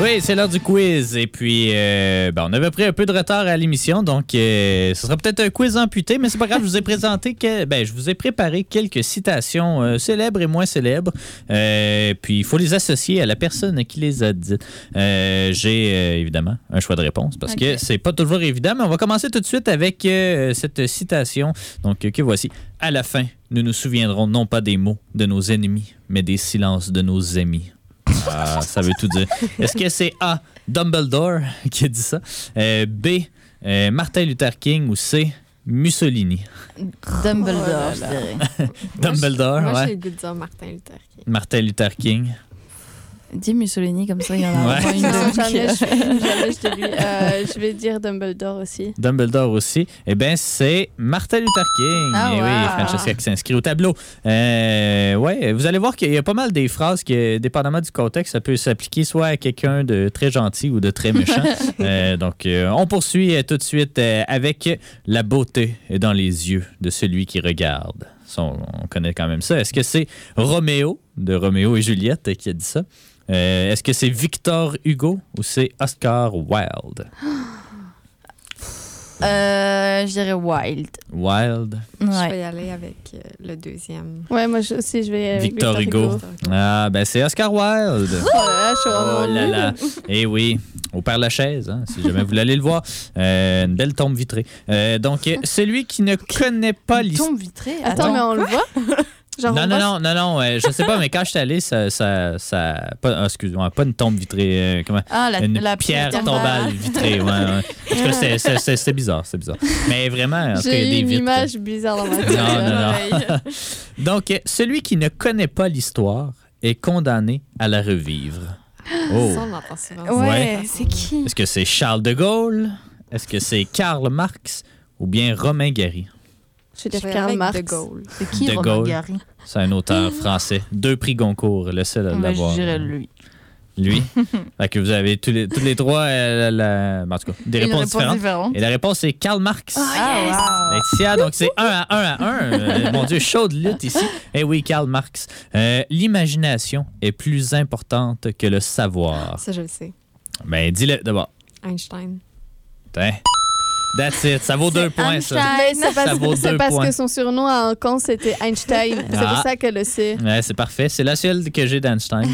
Oui, c'est l'heure du quiz. Et puis, on avait pris un peu de retard à l'émission, donc ce sera peut-être un quiz amputé, mais c'est pas grave. Je vous ai je vous ai préparé quelques citations célèbres et moins célèbres. Puis, il faut les associer à la personne qui les a dites. J'ai évidemment un choix de réponse parce que c'est pas toujours évident, mais on va commencer tout de suite avec cette citation. Donc, que voici. À la fin, nous nous souviendrons non pas des mots de nos ennemis, mais des silences de nos amis. Ah, ça veut tout dire. Est-ce que c'est A, Dumbledore qui a dit ça? B, Martin Luther King ou C, Mussolini? Dumbledore, je dirais. Dumbledore, moi, j'ai le goût de dire Martin Luther King. Martin Luther King. Dis Mussolini, comme ça, il y en a vraiment une jamais je te dis. Je vais dire Dumbledore aussi. Dumbledore aussi. Eh bien, c'est Martin Luther King. Ah, oui, Francesca qui s'inscrit au tableau. Vous allez voir qu'il y a pas mal des phrases qui, dépendamment du contexte, ça peut s'appliquer soit à quelqu'un de très gentil ou de très méchant. Donc, on poursuit tout de suite avec la beauté est dans les yeux de celui qui regarde. On connaît quand même ça. Est-ce que c'est Roméo, de Roméo et Juliette, qui a dit ça? Est-ce que c'est Victor Hugo ou c'est Oscar Wilde? Je dirais Wilde. Wilde. Je Ouais. vais y aller avec le deuxième. Ouais, moi aussi, je vais avec Victor Hugo. Ah, ben c'est Oscar Wilde. Oh là là. Eh oui, au Père-Lachaise, hein, si jamais vous voulez aller le voir. Une belle tombe vitrée. Donc, celui qui ne connaît pas l'histoire... Tombe vitrée. Attends, mais on le voit? Genre, Non, je sais pas, mais quand je suis allé, excuse-moi, pas une tombe vitrée, une pierre tombale vitrée. Ouais. En tout cas, c'est bizarre, Mais vraiment, en tout cas, il y a j'ai des une vitres. image bizarre dans ma tête. Non. Donc, celui qui ne connaît pas l'histoire est condamné à la revivre. Oh. Ça, on entend souvent. Ouais, c'est qui? Est-ce que c'est Charles de Gaulle? Est-ce que c'est Karl Marx? Ou bien Romain Gary? Je vais Je dire vais Karl avec Marx. De Gaulle. C'est qui, De Romain Gaulle. Gary? C'est un auteur français. 2 prix Goncourt, le seul à Ouais, l'avoir. je dirais lui. Lui. Fait que vous avez tous les trois, en tout cas, des Une réponses réponse différentes. différente. Et la réponse, c'est Karl Marx. Ah, wow. Laetitia, donc c'est 1-1. Mon Dieu, chaude lutte ici. Eh oui, Karl Marx. L'imagination est plus importante que le savoir. Ça, je le sais. Ben, dis-le d'abord. Einstein. Tain. That's it. Ça vaut 2 points, ça. Mais c'est Ça vaut parce, 2 c'est parce points. que son surnom à Hong c'était Einstein. C'est pour ça qu'elle le sait. Ouais, c'est parfait. C'est la seule que j'ai d'Einstein.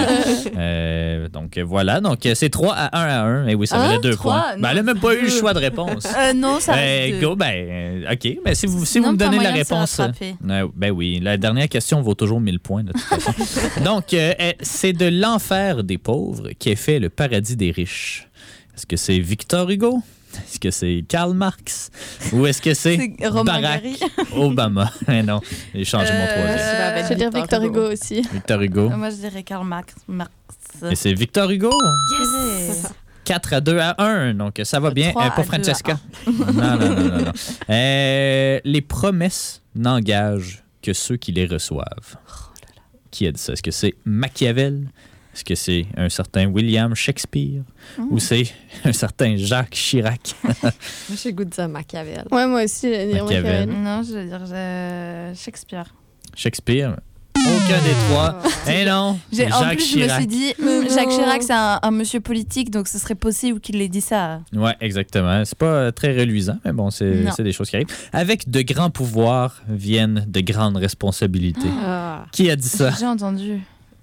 Donc, voilà. Donc, c'est 3-1. Et oui, ça valait 2 points. Ben, elle n'a même pas eu le choix de réponse. Non, ça reste Go, OK. Mais si vous me donnez la réponse. Ben oui, la dernière question vaut toujours 1000 points, de toute façon. Donc, c'est de l'enfer des pauvres qui est fait le paradis des riches. Est-ce que c'est Victor Hugo? Est-ce que c'est Karl Marx? Ou est-ce que c'est Romain Barack Gary. Obama? Non, j'ai changé mon troisième. Je vais dire Victor Hugo aussi. Victor Hugo. Moi, je dirais Karl Marx. Et c'est Victor Hugo? Yes! 4-2-1. Donc, ça va bien. 3-2-1. Pour Francesca. Non. Les promesses n'engagent que ceux qui les reçoivent. Qui a dit ça? Est-ce que c'est Machiavel? Est-ce que c'est un certain William Shakespeare? Ou c'est un certain Jacques Chirac? Moi, j'ai le goût de dire Machiavel. Ouais, moi aussi, je vais dire Machiavel. Machiavel. Non, je vais dire Shakespeare. Shakespeare? Aucun des trois. Eh non, En Jacques plus, je me Chirac. suis dit, Jacques Chirac, c'est un monsieur politique, donc ce serait possible qu'il ait dit ça. Oui, exactement. C'est pas très reluisant, mais bon, c'est des choses qui arrivent. Avec de grands pouvoirs viennent de grandes responsabilités. Ah. Qui a dit ça? J'ai entendu.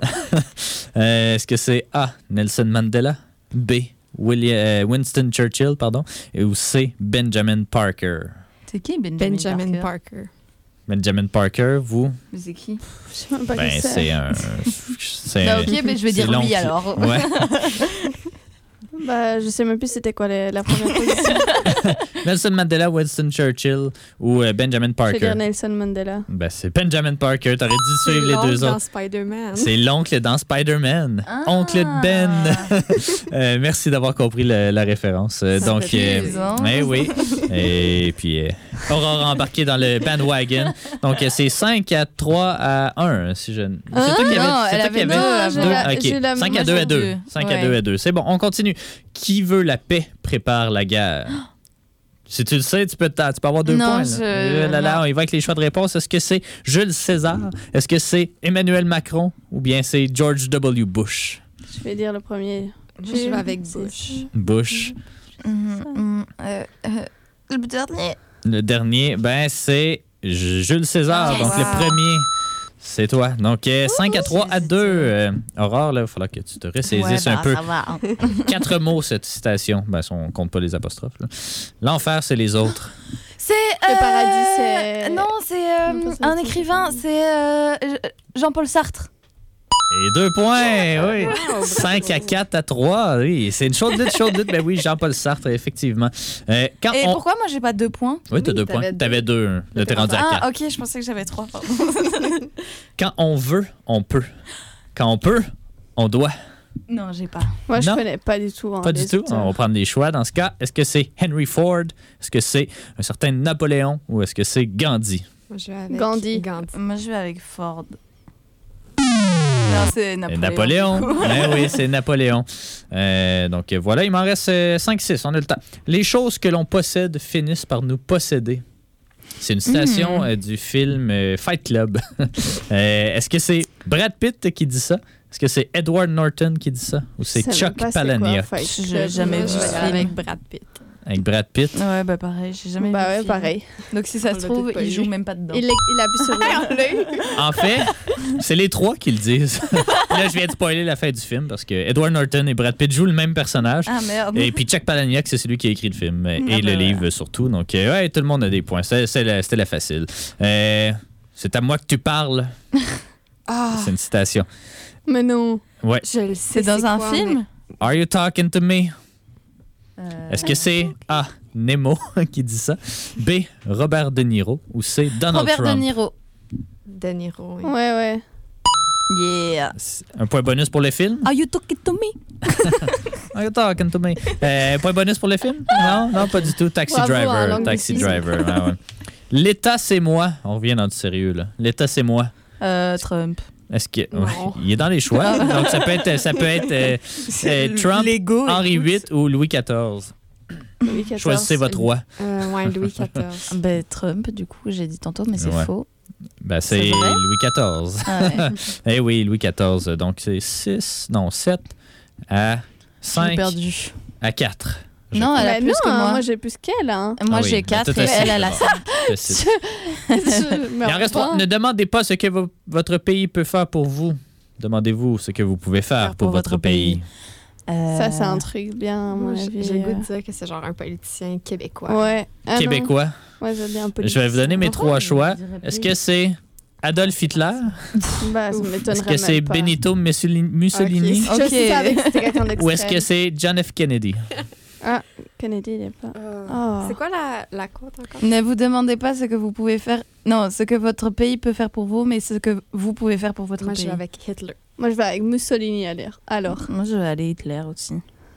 Est-ce que c'est A, Nelson Mandela, B, Winston Churchill, ou C, Benjamin Parker? C'est qui Benjamin Parker. Benjamin Parker, vous? Mais c'est qui? Je sais même pas qui c'est. C'est un... Ok, mais je vais dire c'est long. lui alors. Ouais. Je sais même plus c'était quoi la première position. Nelson Mandela, Winston Churchill ou Benjamin Je vais Parker? dire Nelson Mandela. Ben, c'est Benjamin Parker. T'aurais dû suivre les deux dans autres. Spider-Man. C'est l'oncle dans Spider-Man. Oncle Ben. Merci d'avoir compris la référence. Donc, oui. Et puis, Aurore embarqué dans le bandwagon. Donc, c'est 5-3-1. Si je... C'est toi qui avais j'ai la 5-2-2. 5-2-2. C'est bon, on continue. Qui veut la paix prépare la guerre. Si tu le sais, tu peux avoir 2 points. On y va avec les choix de réponse. Est-ce que c'est Jules César? Est-ce que c'est Emmanuel Macron? Ou bien c'est George W. Bush? Je vais dire le premier. Je vais avec Bush. Bush. Le dernier. Le dernier, ben c'est Jules César, Yes. donc le premier. C'est toi. Donc, 5-3-2. Aurore, là, il va falloir que tu te ressaisisses un peu. Ça va. 4 mots, cette citation. Ben, on compte pas les apostrophes. Là. L'enfer, c'est les autres. C'est. Le paradis, c'est... Non, c'est un écrivain. C'est Jean-Paul Sartre. Et 2 points, oui. 5-4-3, oui. C'est une chaude lutte. Ben oui, Jean-Paul Sartre, effectivement. Et pourquoi moi j'ai pas 2 points? Oui, t'as 2 points. T'avais 2. Là, t'es rendu à 4. Ah, ok, je pensais que j'avais 3. Pardon. Quand on veut, on peut. Quand on peut, on doit. Non, j'ai pas. Moi, je Non. connais pas du tout. Pas du tout. On va prendre des choix dans ce cas. Est-ce que c'est Henry Ford? Est-ce que c'est un certain Napoléon? Ou est-ce que c'est Gandhi? Moi, je vais avec Gandhi. Moi je vais avec Ford. Non, c'est Napoléon. Ben oui, c'est Napoléon. Donc voilà, il m'en reste 5-6. On a le temps. Les choses que l'on possède finissent par nous posséder. C'est une citation du film Fight Club. Est-ce que c'est Brad Pitt qui dit ça? Est-ce que c'est Edward Norton qui dit ça? Ou c'est Chuck Palahniuk? J'ai jamais vu Je vais ce aller avec film. Brad Pitt. Avec Brad Pitt? Ouais, bah pareil, j'ai jamais vu Bah le ouais, film. pareil. Donc si ça On se l'a trouve, peut-être pas il vu. joue même pas dedans. Il appuie sur le... En fait, c'est les 3 qui le disent. Là, je viens de spoiler la fin du film parce que Edward Norton et Brad Pitt jouent le même personnage. Ah merde. Et puis Chuck Palahniuk, c'est celui qui a écrit le film et ben le livre surtout. Donc, ouais, tout le monde a des points. C'était la facile. C'est à moi que tu parles. C'est une citation. Mais non. Ouais. Je le sais. C'est dans un quoi, film? Are you talking to me? Est-ce que c'est A. Nemo qui dit ça? B. Robert De Niro? Ou C. Donald Robert Trump? De Niro. De Niro. Oui. Ouais. Yeah. Un point bonus pour le film? Are you talking to me? Are you talking to me? Point bonus pour le film? Non, pas du tout. Taxi Bravo, en Driver. langue Taxi de six. Driver. Ah ouais. L'État, c'est moi. On revient dans du sérieux, là. L'État, c'est moi. Trump. Est-ce que. Non. Ouais, il est dans les choix. Donc, ça peut être Trump, Lego. Henri VIII ou Louis XIV. Louis XIV. Choisissez votre roi. Ouais, Louis XIV. Ben, Trump, du coup, j'ai dit tantôt, mais c'est Ouais. faux. Ben, c'est C'est vrai? Louis XIV. Ah ouais. Eh oui, Louis XIV. Donc, c'est 7 à J'ai 5 perdu. à 4. Non, elle a Mais plus non, que moi. moi j'ai plus qu'elle. Hein. Moi, Ah oui, j'ai ben, 4 tout et aussi. elle a 5. Je me Il en reste 3. reprends. Ne demandez pas ce que votre pays peut faire pour vous. Demandez-vous ce que vous pouvez faire pour votre pays. Ça, c'est un truc bien, à mon Moi, avis. j'ai le goût de dire que c'est genre un politicien québécois. Ouais. Ah non. Québécois. Ouais, j'ai dit un peu. Je vais vous donner mes 3 choix. Est-ce que c'est Adolf Hitler? Bah, ça Est-ce m'étonnerait que c'est même pas. Benito Mussolini? Ok. Je savais que c'était quelqu'un d'extrême. Ou est-ce que c'est John F. Kennedy? Kennedy, il est pas... Oh. C'est quoi la quote encore? Ne vous demandez pas ce que vous pouvez faire. Non, ce que votre pays peut faire pour vous, mais ce que vous pouvez faire pour votre Moi, je pays. vais avec Hitler. Moi, je vais avec Mussolini alors. Moi, je vais aller Hitler aussi.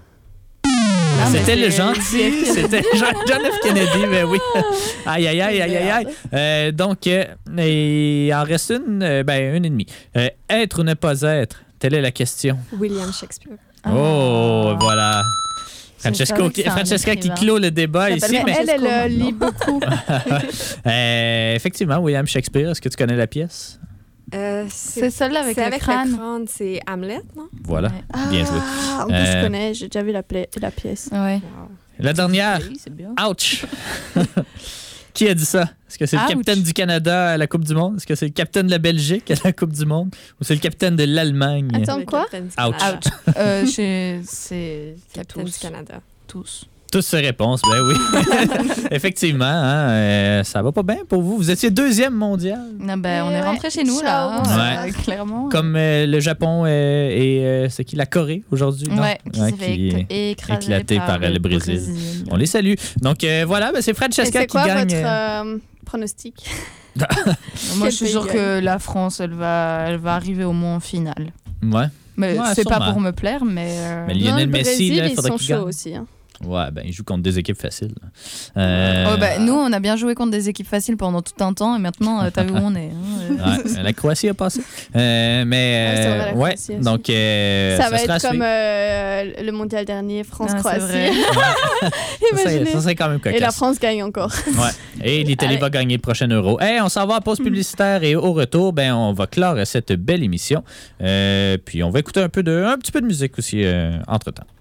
Ah, mais c'était le c'est- gentil. C'était John F. Kennedy, ben oui. Aïe, aïe, aïe, aïe, aïe, aïe. Donc, il en reste une et demie. Être ou ne pas être? Telle est la question. William Shakespeare. Oh, voilà. Je savais que c'est un Francesca qui écrivain. clôt le débat Ça ici. s'appelle Mais... Elle lit beaucoup. Effectivement, William Shakespeare, est-ce que tu connais la pièce? C'est celle avec c'est le avec crâne. le crâne, c'est Hamlet, non? Voilà, Ouais. bien joué. En plus, je connais, j'ai déjà vu la pièce. Ouais. Wow. La dernière, Oui, c'est bien. ouch! Qui a dit ça? Est-ce que c'est le Ouch. capitaine du Canada à la Coupe du Monde? Est-ce que c'est le capitaine de la Belgique à la Coupe du Monde? Ou c'est le capitaine de l'Allemagne? Attends, Le quoi? capitaine du Ouch. Canada. C'est Capitaine du tous. Canada. Tous. Toutes ces réponses, ben oui. Effectivement, hein, ça va pas bien pour vous. Vous étiez 2e mondial. Non, ben, on est Ouais. rentré chez nous, là. Ciao. hein, clairement. Comme le Japon et c'est qui? La Corée aujourd'hui? non? Ouais, qui s'est qui- fait écraser éclaté par le Brésil. On les salue. Donc voilà, ben, c'est Et Francesca c'est qui quoi gagne. votre pronostic? Moi, je suis Quel sûre pays que la France, elle va arriver au moins en finale. Ouais. Mais Ouais, c'est pas sûrement. pour me plaire, mais. Mais Lionel Non, le Messi, Brésil, là, ils faudrait sont qu'il chauds gagne. aussi. Hein. Ouais, ben, ils jouent contre des équipes faciles. Nous, on a bien joué contre des équipes faciles pendant tout un temps et maintenant, t'as vu où on est. Ouais, la Croatie a passé. c'est vrai, la Croatie aussi. Donc, ça va sera être comme le mondial dernier, France-Croatie. Ça serait quand même cocasse. Et la France gagne encore. Ouais. Et l'Italie va gagner le prochain Euro. Hey, on s'en va à pause publicitaire et au retour, ben, on va clore cette belle émission. Puis on va écouter un petit peu de musique aussi entre-temps.